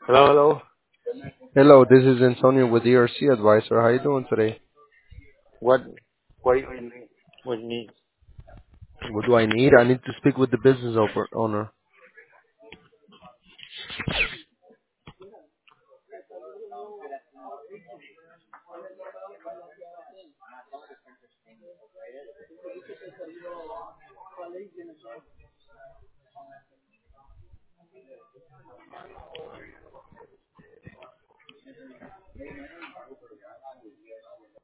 Hello, hello. Hello, this is Antonio with ERC Advisor. How you doing today? What? What do you need with me? What do I need? I need to speak with the business owner.